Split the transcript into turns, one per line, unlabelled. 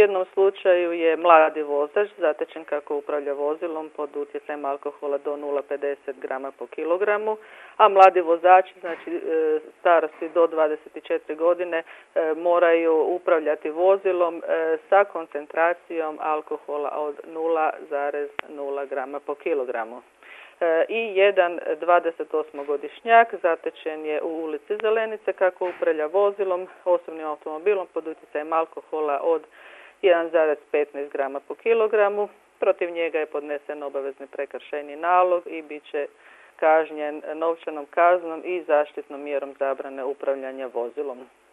jednom slučaju je mladi vozač zatečen kako upravlja vozilom pod utjecajem alkohola do 0,50 grama po kilogramu, a mladi vozači, znači starosti do 24 godine, moraju upravljati vozilom sa koncentracijom alkohola od 0,0 grama po kilogramu. I jedan 28-godišnjak zatečen je u ulici Zelenice kako upravlja vozilom, osobnim automobilom pod utjecajem alkohola od 1,15 grama po kilogramu. Protiv njega je podnesen obavezni prekršajni nalog i bit će kažnjen novčanom kaznom i zaštitnom mjerom zabrane upravljanja vozilom.